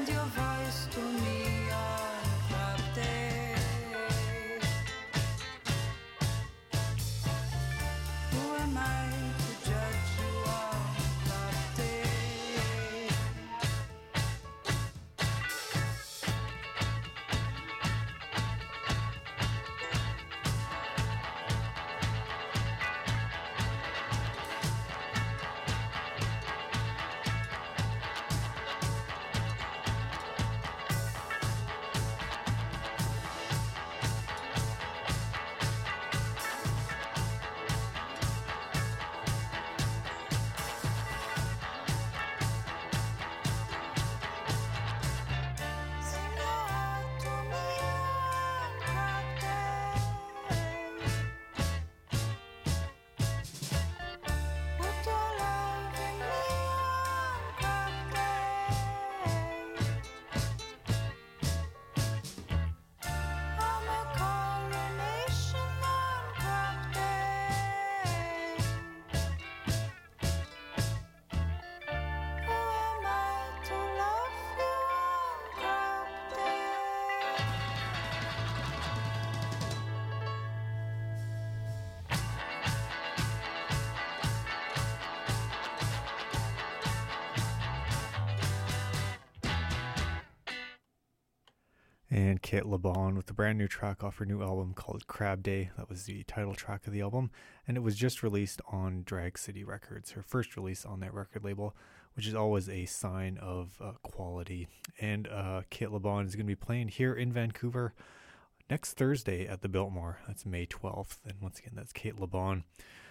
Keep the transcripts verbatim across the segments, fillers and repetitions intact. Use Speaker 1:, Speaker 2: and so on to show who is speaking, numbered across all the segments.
Speaker 1: And Kate LeBon with a brand new track off her new album called Crab Day. That was the title track of the album, and it was just released on Drag City Records, her first release on that record label, which is always a sign of uh, quality. And uh, Kate LeBon is going to be playing here in Vancouver next Thursday at the Biltmore. That's May twelfth. And once again, that's Kate LeBon.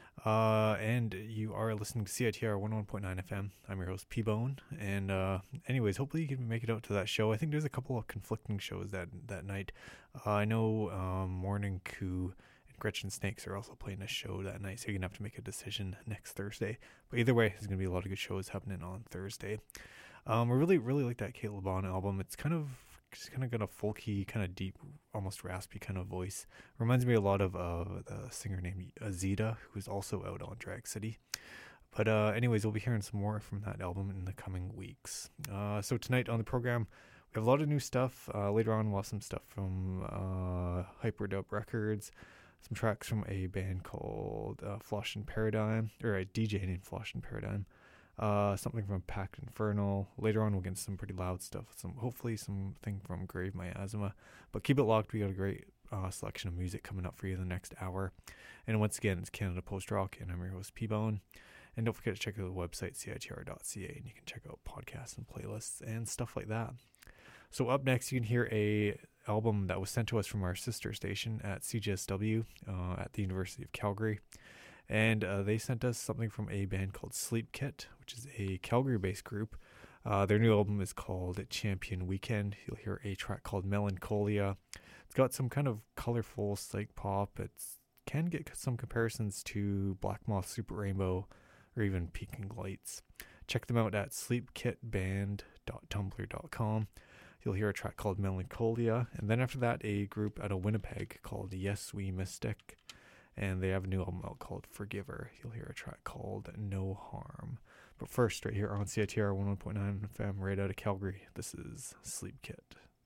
Speaker 1: Uh, and you are listening to C I T R one oh one point nine F M. I'm your host, P-Bone. And uh, anyways, hopefully you can make it out to that show. I think there's a couple of conflicting shows that that night. Uh, I know um, Morning Coup and Gretchen Snakes are also playing a show that night, so you're going to have to make a decision next Thursday. But either way, there's going to be a lot of good shows happening on Thursday. Um, I really, really like that Kate LeBon album. It's kind of She's kind of got a folky, kind of deep, almost raspy kind of voice. Reminds me a lot of uh, the singer named Azita, who's also out on Drag City. But uh, anyways, we'll be hearing some more from that album in the coming weeks. Uh, so tonight on the program, we have a lot of new stuff. Uh, later on, we'll have some stuff from uh, Hyperdub Records, some tracks from a band called uh, Flushing Paradigm, or a D J named Flushing Paradigm. Uh, something from Pact Infernal. Later on, we'll get some pretty loud stuff. Some hopefully something from Grave Miasma. But keep it locked. We got a great uh, selection of music coming up for you in the next hour. And once again, it's Canada Post Rock, and I'm your host, P-Bone. And don't forget to check out the website, C I T R dot C A, and you can check out podcasts and playlists and stuff like that. So up next, you can hear a album that was sent to us from our sister station at C J S W uh, at the University of Calgary. And uh, they sent us something from a band called Sleep Kit, which is a Calgary-based group. Uh, their new album is called Champion Weekend. You'll hear a track called Melancholia. It's got some kind of colorful psych pop. It can get some comparisons to Black Moth Super Rainbow or even Peking Lights. Check them out at sleep kit band dot tumblr dot com. You'll hear a track called Melancholia. And then after that, a group out of Winnipeg called Yes We Mystic. And they have a new album out called Forgiver. You'll hear a track called No Harm. But first, right here on C I T R one oh one point nine F M, right out of Calgary, this is Sleep Kit.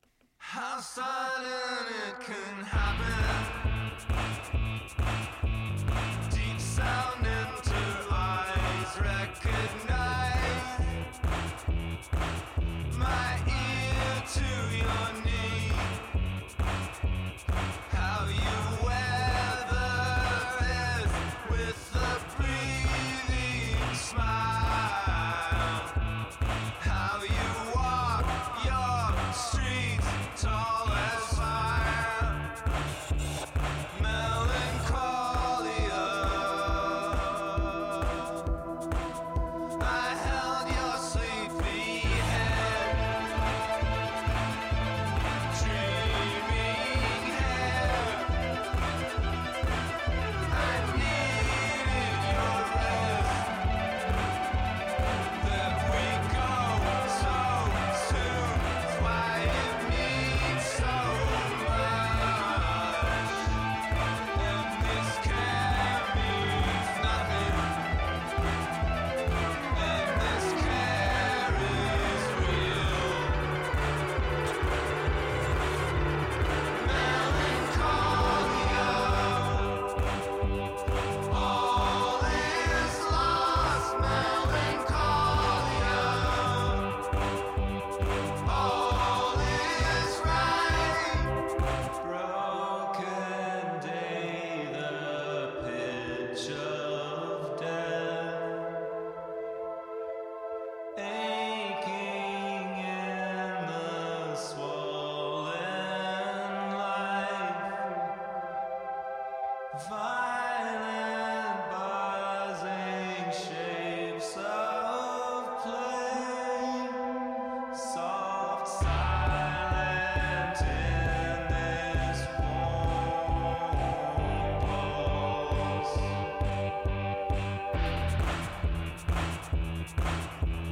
Speaker 2: How sudden it can happen. Deep sound into eyes recognize. My ear to your knee. How you wear. I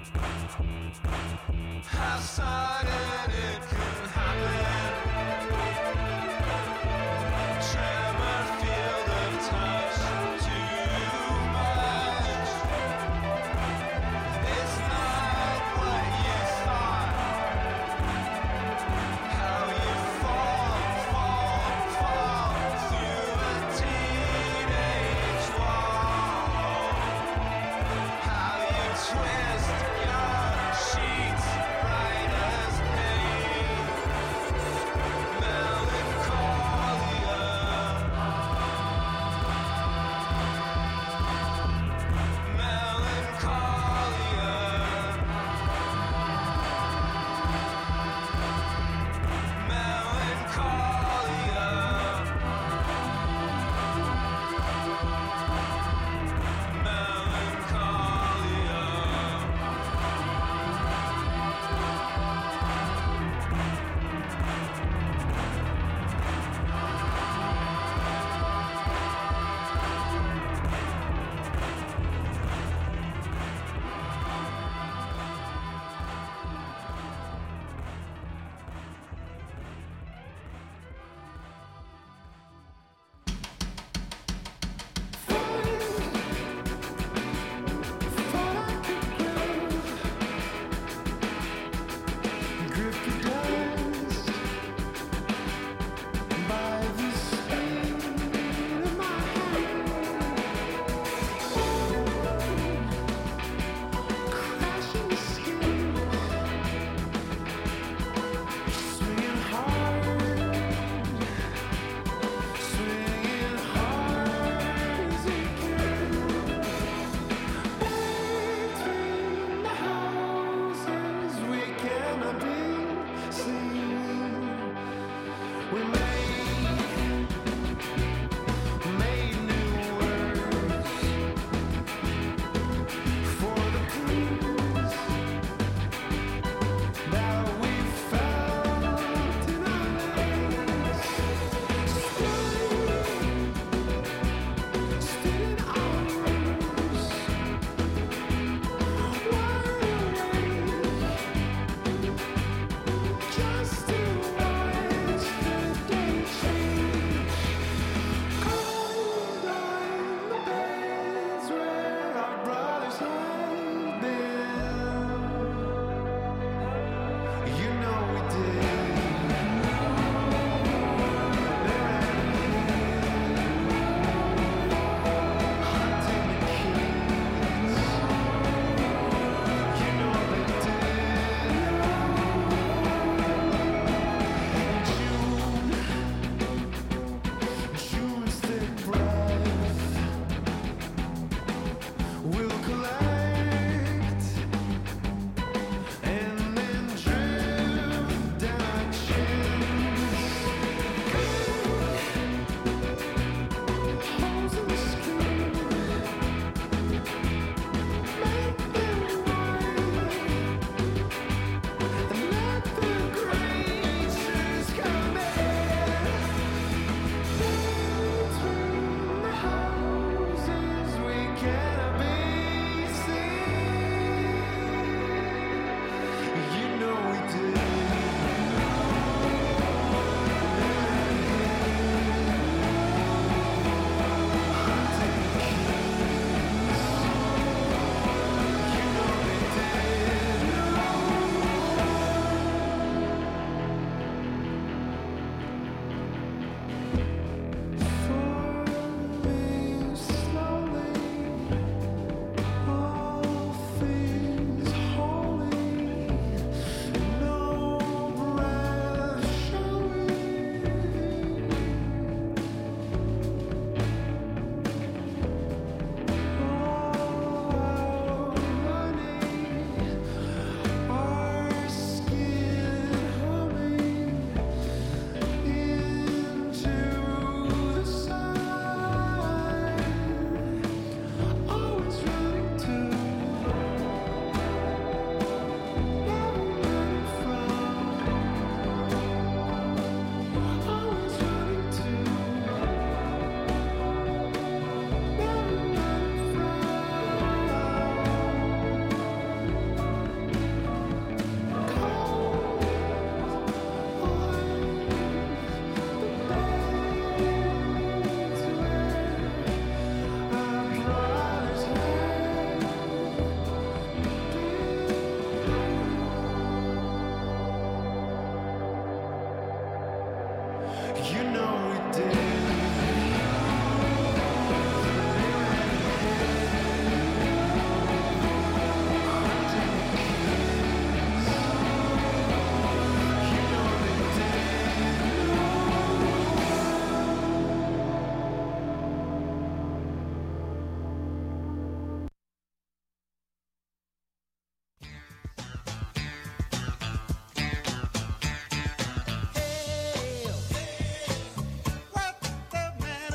Speaker 2: How sudden it can happen. Tremor, field of touch, too much. It's not what you thought. How you fall, fall, fall through a teenage wall. How you twist your sheets bright as pain. Melancholia.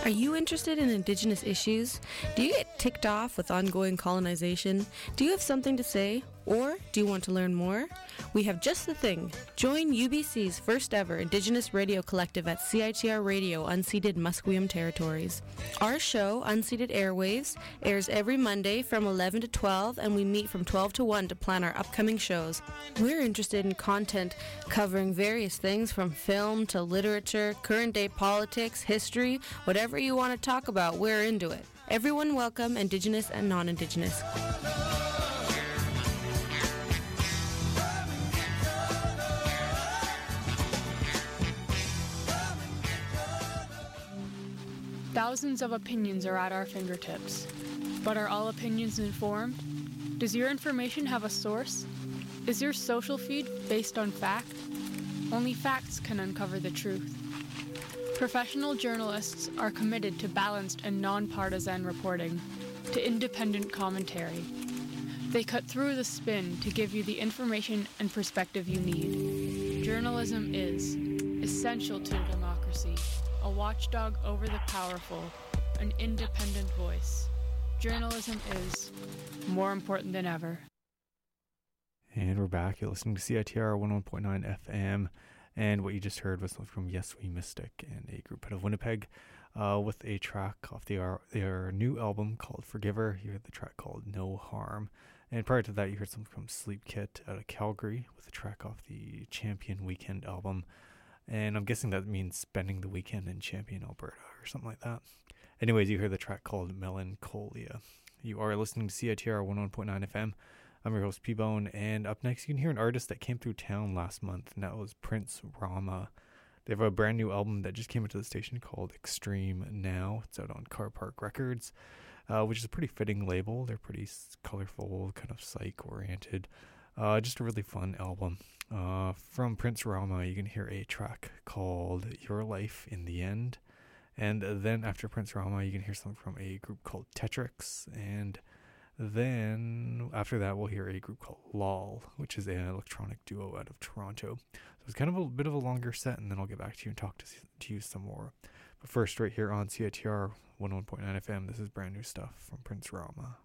Speaker 3: Are you interested in Indigenous issues? Do you get ticked off with ongoing colonization? Do you have something to say? Or do you want to learn more? We have just the thing. Join U B C's first ever Indigenous radio collective at C I T R Radio, unceded Musqueam Territories. Our show, Unceded Airwaves, airs every Monday from eleven to twelve, and we meet from twelve to one to plan our upcoming shows. We're interested in content covering various things from film to literature, current day politics, history, whatever you want to talk about, we're into it. Everyone welcome, Indigenous and non-Indigenous.
Speaker 4: Thousands of opinions are at our fingertips. But are all opinions informed? Does your information have a source? Is your social feed based on fact? Only facts can uncover the truth. Professional journalists are committed to balanced and non-partisan reporting, to independent commentary. They cut through the spin to give you the information and perspective you need. Journalism is essential to a democracy. A watchdog over the powerful, an independent voice. Journalism is more important than ever.
Speaker 1: And we're back. You're listening to C I T R one oh one point nine F M. And what you just heard was from Yes We Mystic and a group out of Winnipeg uh, with a track off their, their new album called Forgiver. You heard the track called No Harm. And prior to that, you heard something from Sleep Kit out of Calgary with a track off the Champion Weekend album. And I'm guessing that means spending the weekend in Champion, Alberta, or something like that. Anyways, you heard the track called Melancholia. You are listening to C I T R one oh one point nine F M. I'm your host, P-Bone, and up next you can hear an artist that came through town last month, and that was Prince Rama. They have a brand new album that just came into the station called Extreme Now. It's out on Car Park Records, uh, which is a pretty fitting label. They're pretty colorful, kind of psych-oriented. Uh, just a really fun album. Uh, from Prince Rama, you can hear a track called Your Life in the End. And then after Prince Rama, you can hear something from a group called Tetrix. And then after that, we'll hear a group called Lol, which is an electronic duo out of Toronto. So it's kind of a bit of a longer set, and then I'll get back to you and talk to, to you some more. But first, right here on C I T R one oh one point nine F M, this is brand new stuff from Prince Rama.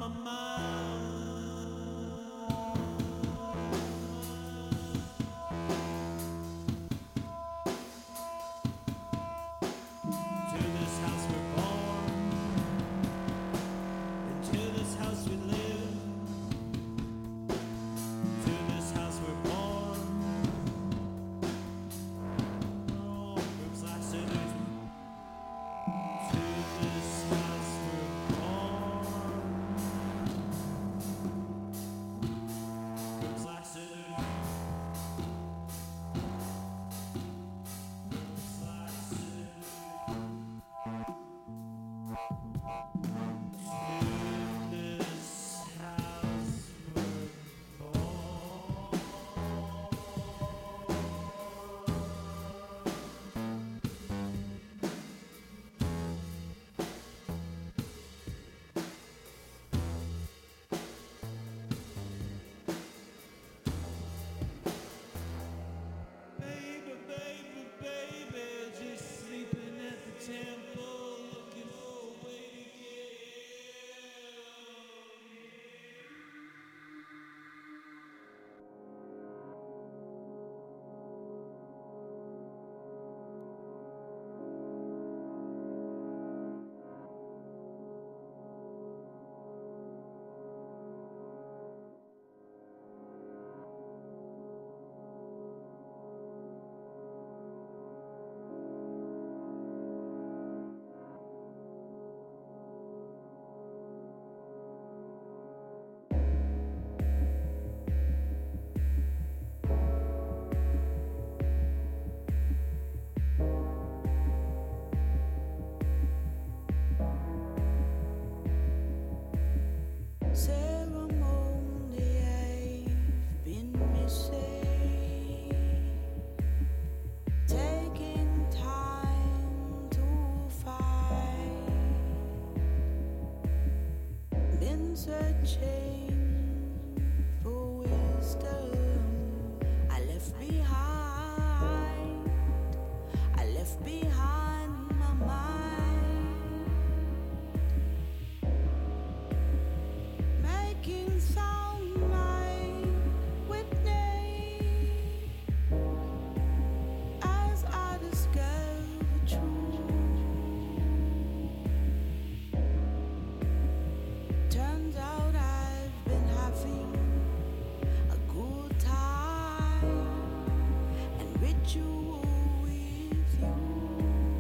Speaker 5: you with you.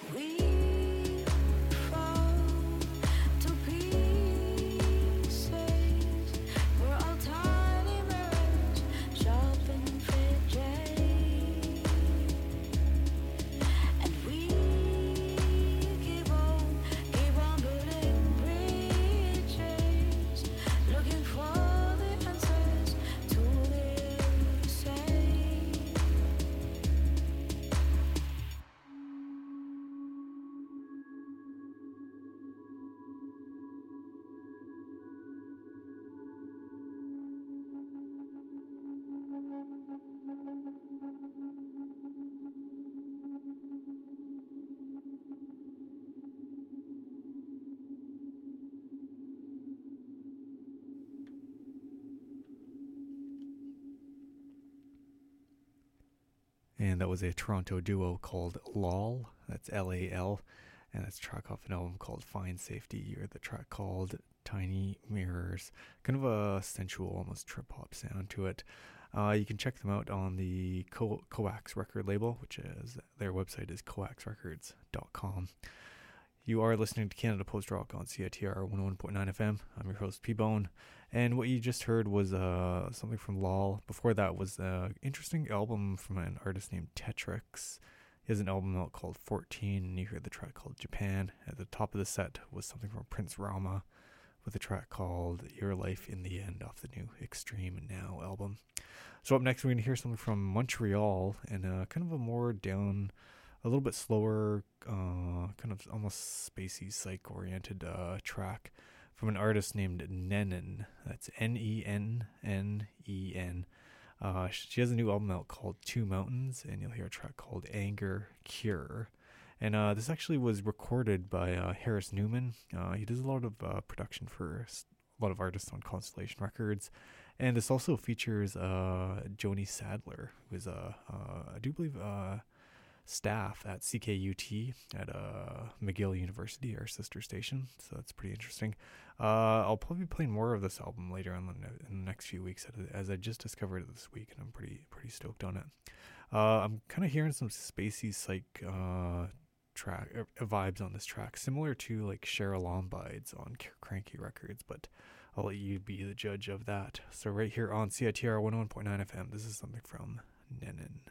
Speaker 1: And that was a Toronto duo called Lol. That's L A L. And that's a track off an album called Find Safety, or the track called Tiny Mirrors. Kind of a sensual, almost trip-hop sound to it. Uh, you can check them out on the Co- Coax record label, which is, their website is coax records dot com. You are listening to Canada Post Rock on C I T R one oh one point nine F M. I'm your host, P-Bone. And what you just heard was uh, something from Lol. Before that was an interesting album from an artist named Tetrix. He has an album out called fourteen, and you heard the track called Japan. At the top of the set was something from Prince Rama with a track called Your Life in the End off the new Extreme Now album. So up next, we're going to hear something from Montreal, and uh, kind of a more down, a little bit slower, uh, kind of almost spacey, psych-oriented uh, track from an artist named Nennen. That's N E N N E N. Uh, she has a new album out called Two Mountains, and you'll hear a track called Anger Cure. And uh, this actually was recorded by uh, Harris Newman. Uh, he does a lot of uh, production for a lot of artists on Constellation Records. And this also features uh, Joni Sadler, who is, a, uh, I do believe, uh, staff at C K U T at uh, McGill University, our sister station. So that's pretty interesting. Uh, I'll probably be playing more of this album later on in the, in the next few weeks, as I just discovered it this week, and I'm pretty pretty stoked on it. Uh, I'm kind of hearing some spacey psych uh, track uh, vibes on this track, similar to like Cheryl Lombides on Cranky Records, but I'll let you be the judge of that. So right here on C I T R one oh one point nine F M, this is something from Nennen.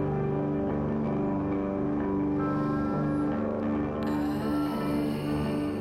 Speaker 5: I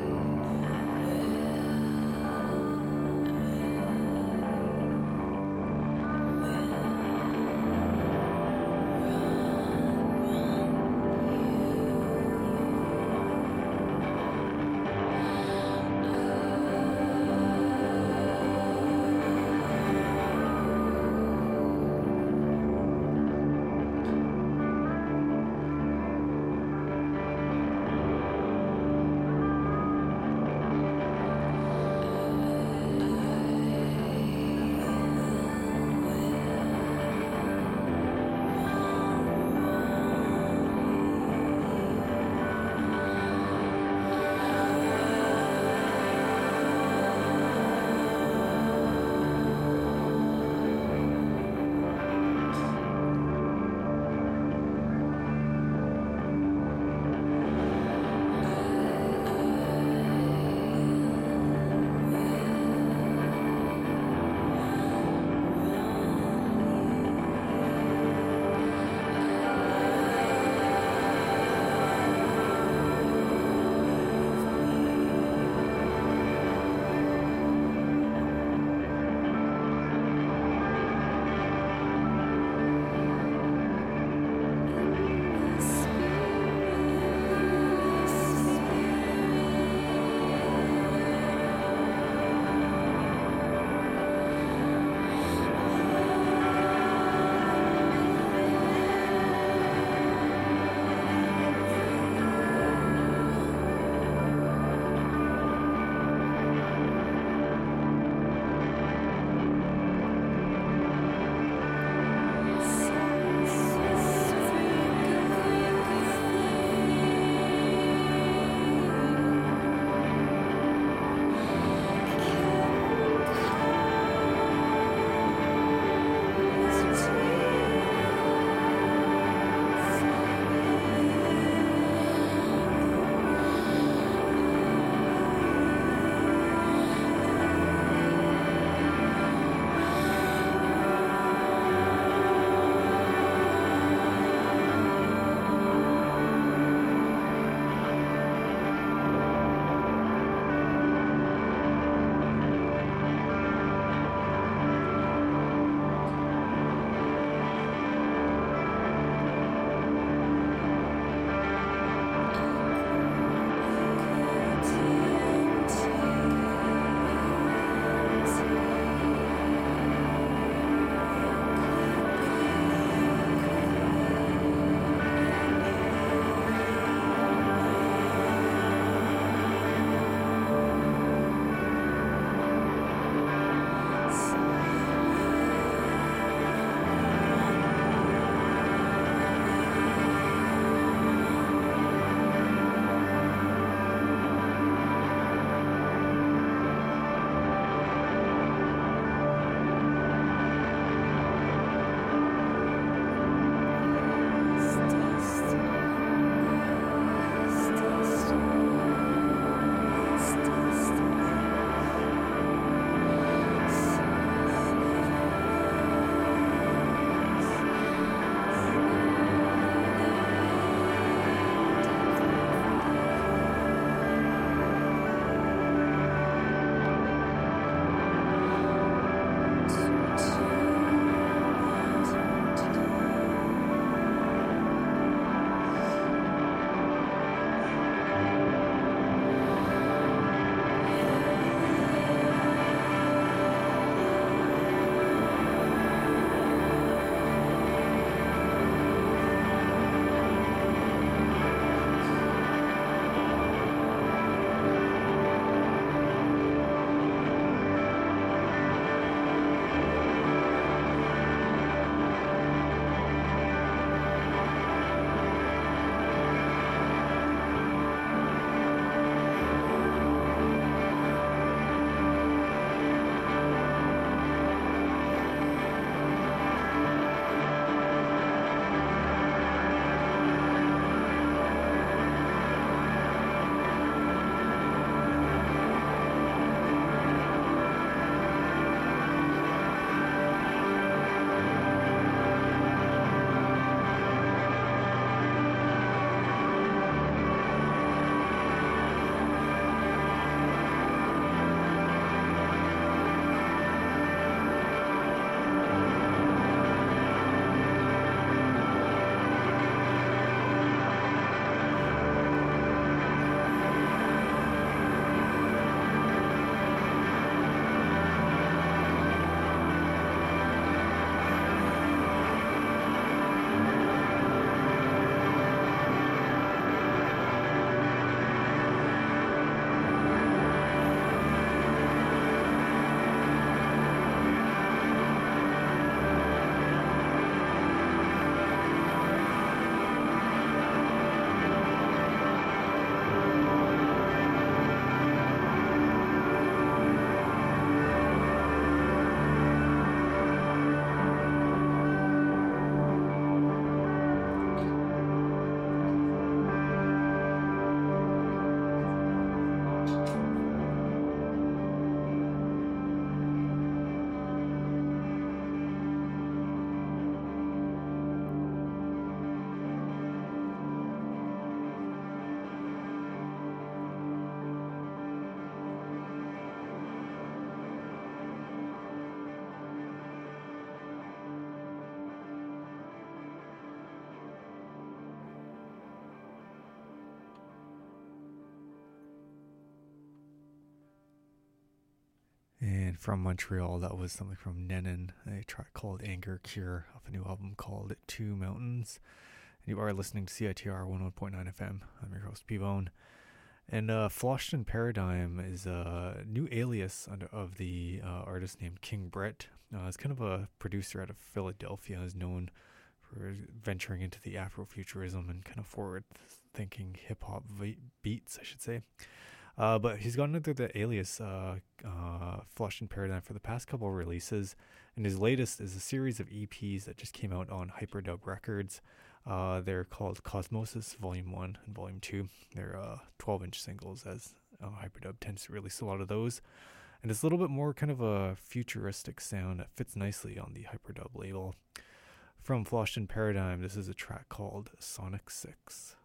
Speaker 1: And from Montreal, that was something from Nenin, a track called Anger Cure, off a new album called Two Mountains. And you are listening to C I T R one oh one point nine F M. I'm your host, P-Bone. And uh, Flushton Paradigm is a new alias under, of the uh, artist named King Brett. Uh, he's kind of a producer out of Philadelphia, is known for venturing into the Afrofuturism and kind of forward-thinking hip-hop v- beats, I should say. Uh, but he's gone under the alias uh, uh, Flushton Paradigm for the past couple of releases, and his latest is a series of E Ps that just came out on Hyperdub Records. Uh, they're called Cosmosis Volume one and Volume two. They're uh, twelve-inch singles, as uh, Hyperdub tends to release a lot of those. And it's a little bit more kind of a futuristic sound that fits nicely on the Hyperdub label. From Flushton Paradigm, this is a track called Sonic six.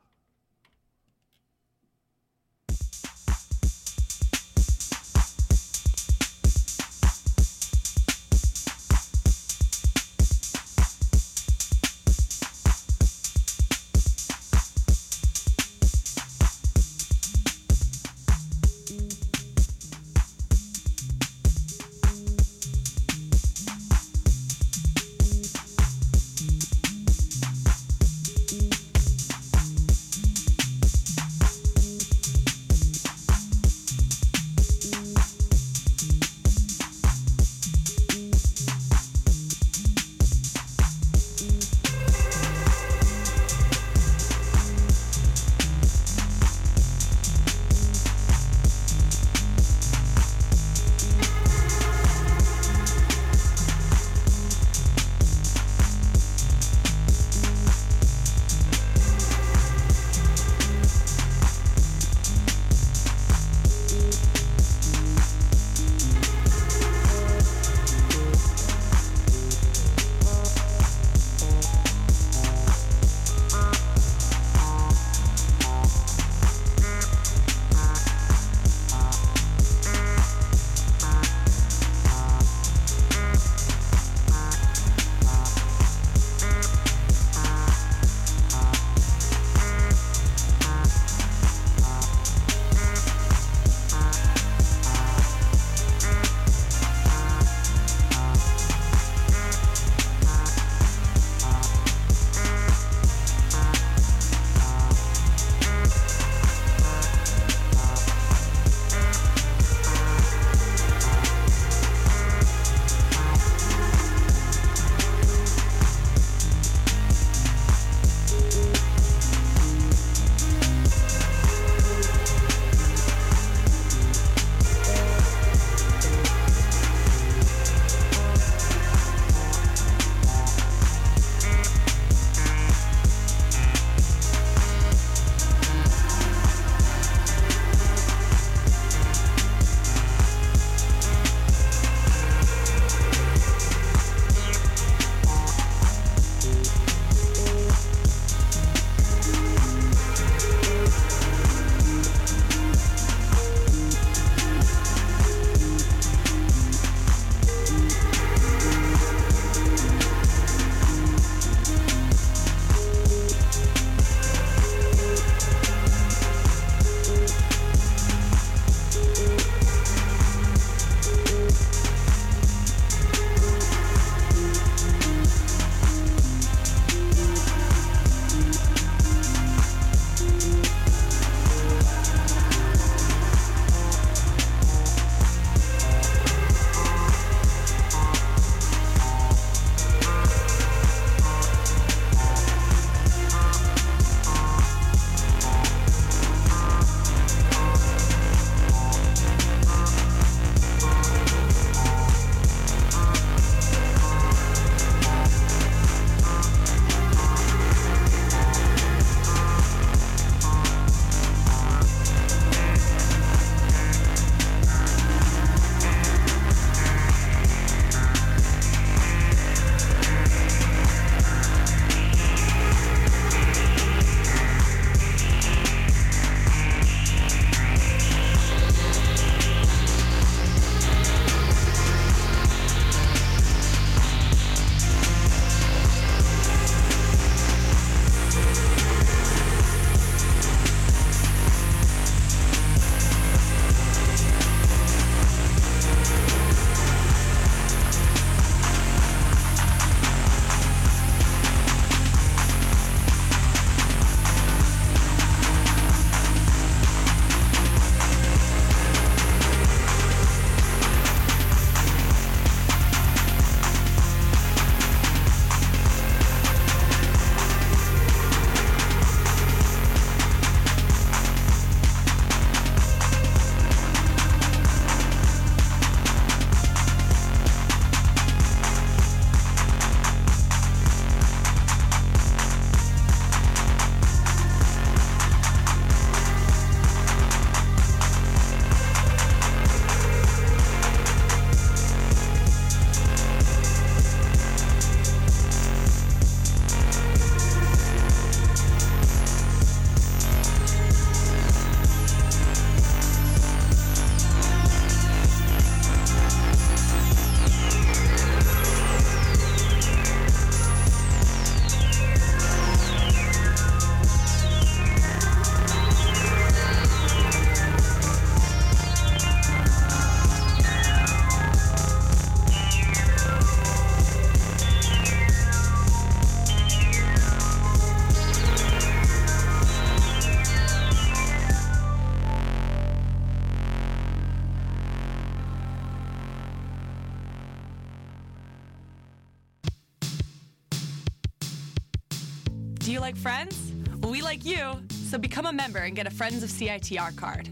Speaker 5: Do you like Friends? Well, we like you, so become a member and get a Friends of C I T R card.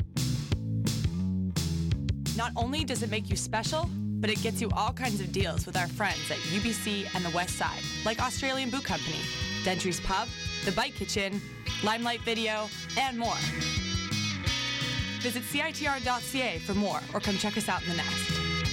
Speaker 5: Not only does it make you special, but it gets you all kinds of deals with our friends at U B C and the West Side, like Australian Boot Company, Dentry's Pub, The Bike Kitchen, Limelight Video, and more. Visit C I T R dot C A for more, or come check us out in the Nest.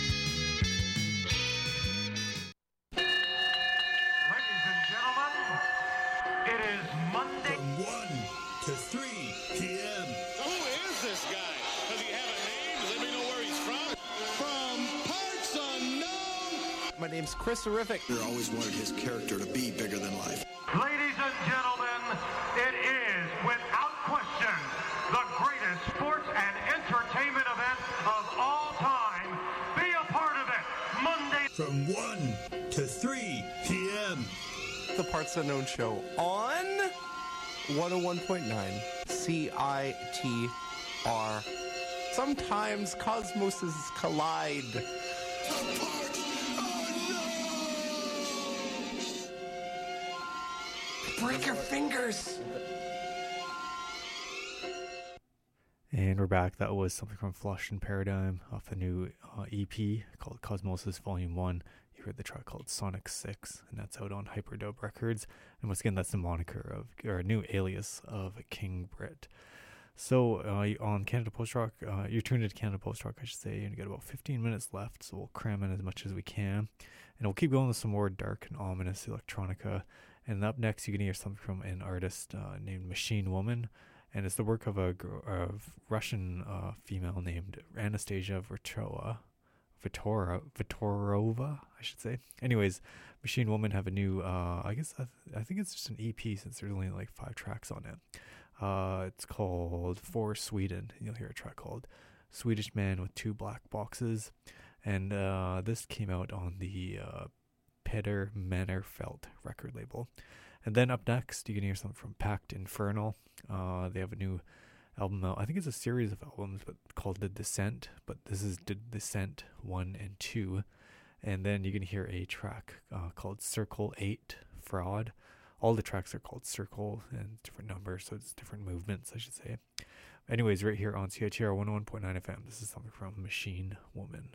Speaker 6: Ladies and gentlemen, it is Monday.
Speaker 7: From one to three p.m.
Speaker 8: Who is this guy? Does he have a name? Does anybody know where he's from? From parts unknown.
Speaker 9: My name's Chris Horrific.
Speaker 7: He always wanted his character to be bigger than life.
Speaker 6: Ladies and gentlemen, it is, without question, the greatest sports and entertainment event of all time. Be a part of it. Monday.
Speaker 7: From one to three p.m.
Speaker 9: The Parts Unknown Show on one oh one point nine C I T R. Sometimes cosmoses collide. Break your fingers.
Speaker 1: And we're back. That was something from Flush and Paradigm off the new uh, E P called Cosmosis Volume one. You heard the track called Sonic six, and that's out on Hyperdub Records. And once again, that's the moniker of, or a new alias of King Brit. So uh, on Canada Post Rock, uh, you're tuned into Canada Post Rock, I should say, and you got about fifteen minutes left, so we'll cram in as much as we can. And we'll keep going with some more dark and ominous electronica. And up next, you're going to hear something from an artist uh, named Machine Woman. And it's the work of a gr- of Russian uh, female named Anastasia Vitorova, Vitora, Vitorova, I should say. Anyways, Machine Woman have a new, uh, I guess, I, th- I think it's just an E P since there's only like five tracks on it. Uh, it's called For Sweden. You'll hear a track called Swedish Man with Two Black Boxes. And uh, this came out on the uh, Peter Mannerfelt record label. And then up next, you can hear something from Pact Infernal. Uh, they have a new album out. I think it's a series of albums, but called The Descent. But this is The Descent one and two. And then you can hear a track uh, called Circle eight Fraud. All the tracks are called Circle and different numbers, so it's different movements, I should say. Anyways, right here on C I T R one oh one point nine F M, this is something from Machine Woman.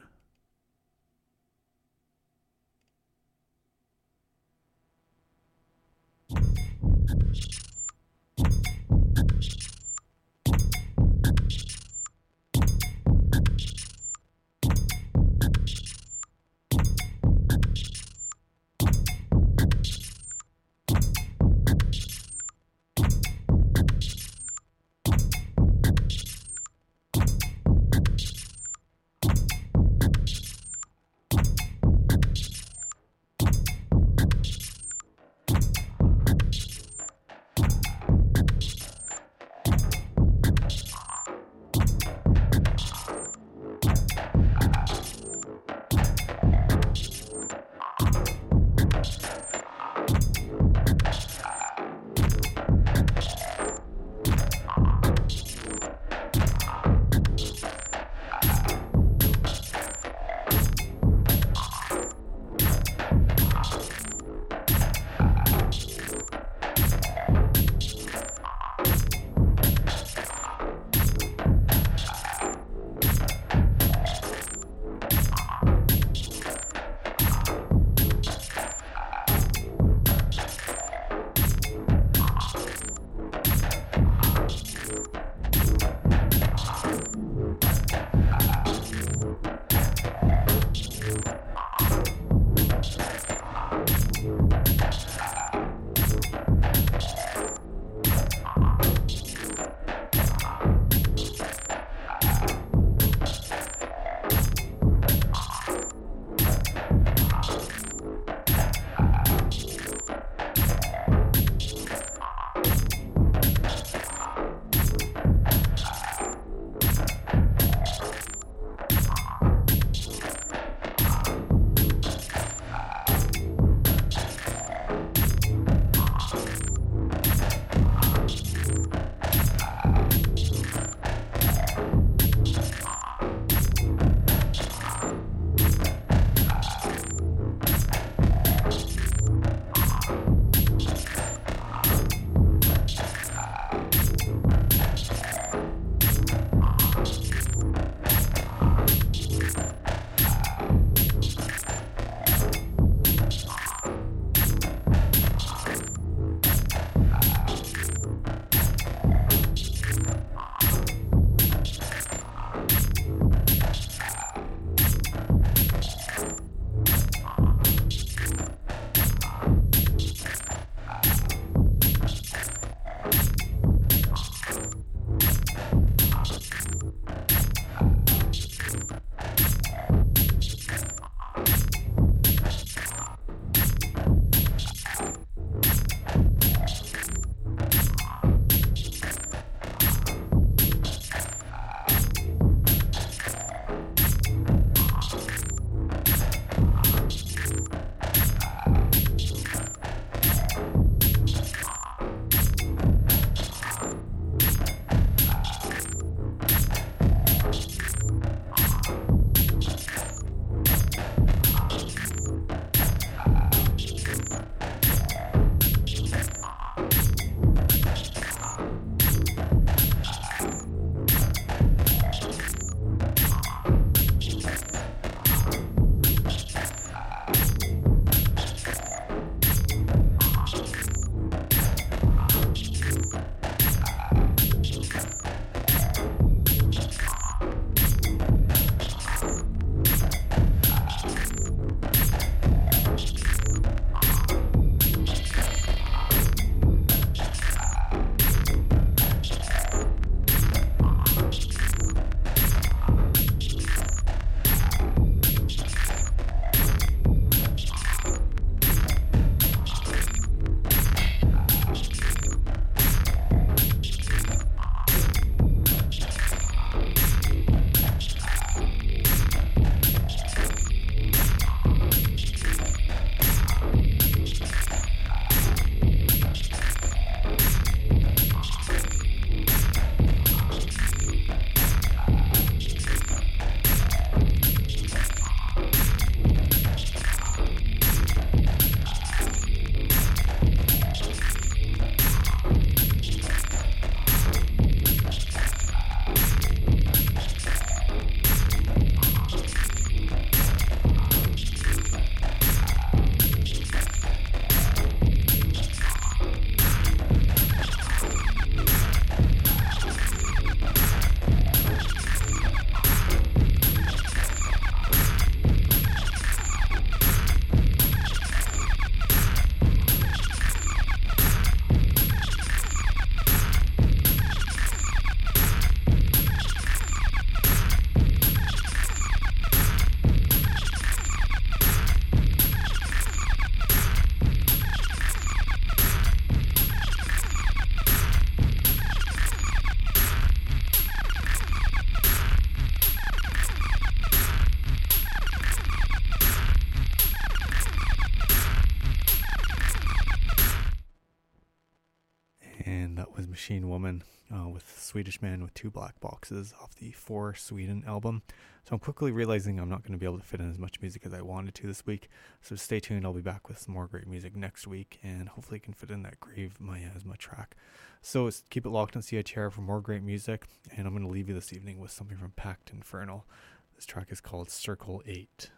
Speaker 1: that was Machine Woman uh, with Swedish Man with Two Black Boxes off the For Sweden album. So I'm quickly realizing I'm not going to be able to fit in as much music as I wanted to this week. So stay tuned. I'll be back with some more great music next week, and hopefully I can fit in that Grave Miasma track. So keep it locked on C I T R for more great music, and I'm going to leave you this evening with something from Pact Infernal. This track is called Circle eight.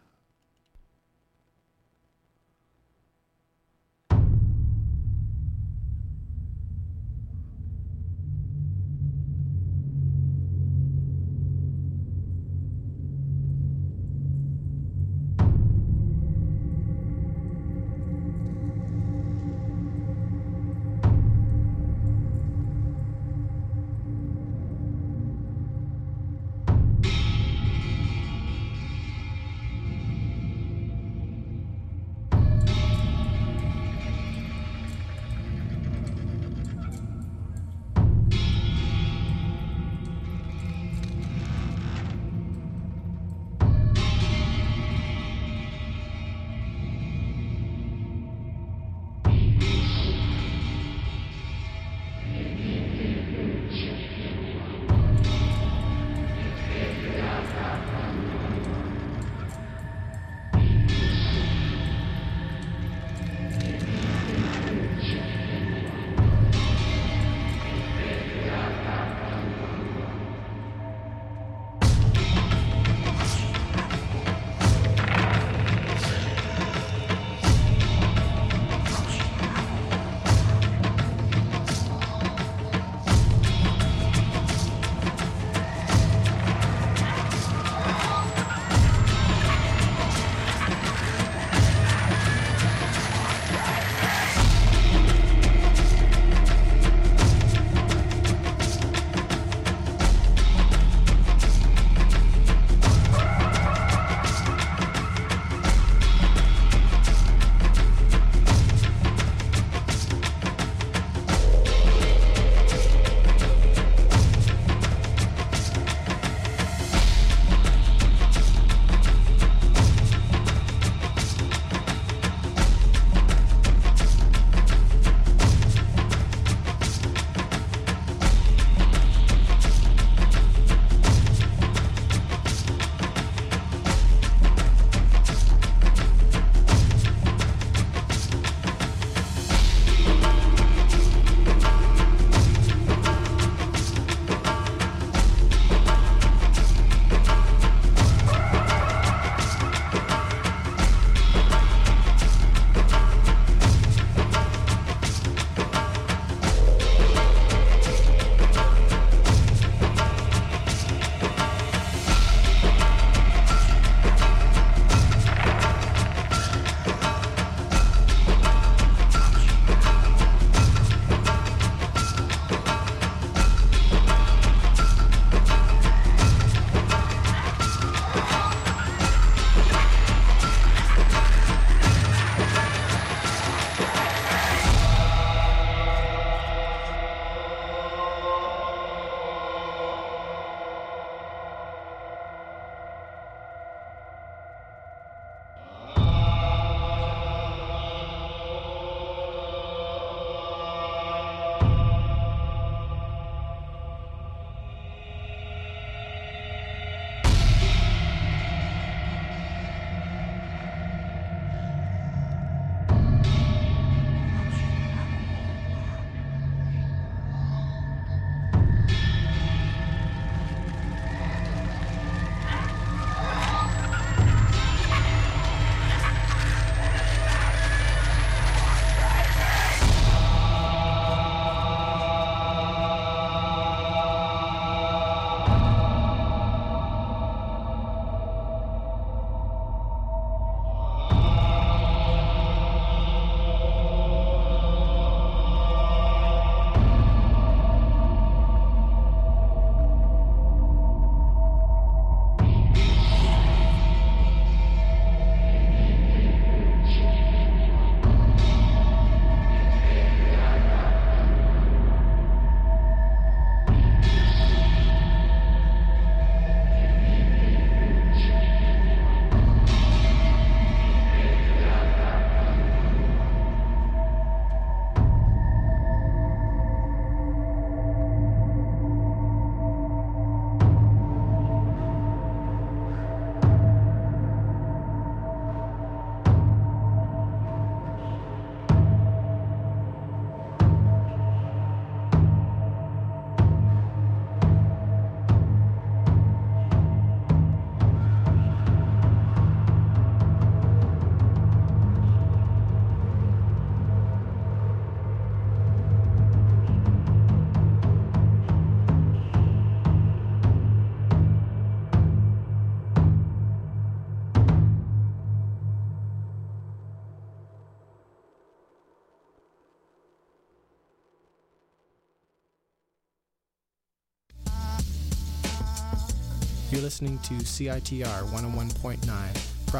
Speaker 10: You're listening to C I T R one oh one point nine,